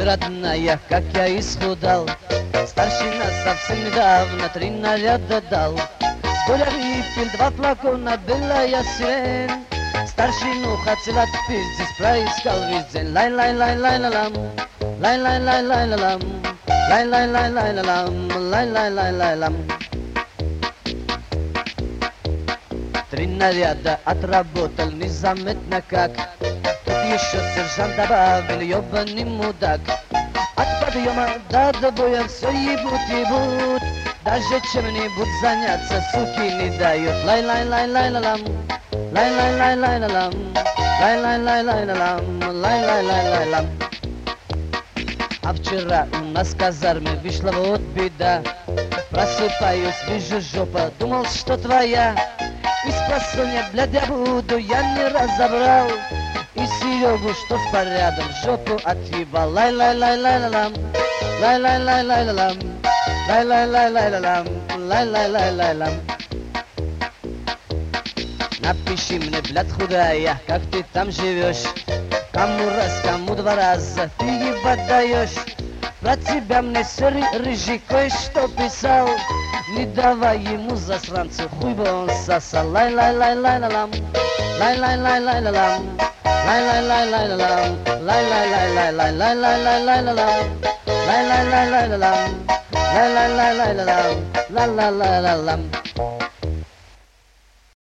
Ты родная, как я исхудал. Старшина совсем недавно 3 наряда дал. С горя выпил 2 флакона, белая сирень. Старшину хотел отпить, здесь проискал весь день. Лай-лай-лай-лай-ла-лам, лай-лай-лай-лай-ла-лам, лай-лай-лай-лай-ла-лам, лай-лай-лай-лай-лам. 3 наряда отработал незаметно как. Тут еще сержант добавил, ёбаный мудак. От подъема до добоя все ебут. Даже чем-нибудь заняться суки не дают. Лай-лай-лай-лай-ла-лам, лай-лай-лай-лай-ла-лам, лай-лай-лай-лай-ла-лам, лай-лай-лай-лай-лам. А вчера у нас в казарме вышла вот беда. Просыпаюсь, вижу жопа, думал, что твоя. Из просонья, блядь, я буду, я не разобрал. И Серегу, что с порядом, жопу отъебал. Лай-лай-лай-лай-ла-лам, лай-лай-лай-лай-ла-лам, лай-лай-лай-лай-ла-лам, лай-лай-лай-лай-лам. Напиши мне, блядь, худая, как ты там живешь. Кому раз, кому 2 раза ты ебать даешь. Про тебя мне серый рыжий кое-что писал. Не давай ему, засранцу, хуй бы он сосал. Лай-лай-лай-лай-ла-лам, лай-лай-лай-лай-ла-лам, лай-лай-лай-лай-ла-лам, лай-лай-лай-лай-лай-лай-лай-ла-лам, лай-лай-лай-лай-ла-лам, лай-лай-лай-лай-ла-лам, ла-ла-ла-ла-лам.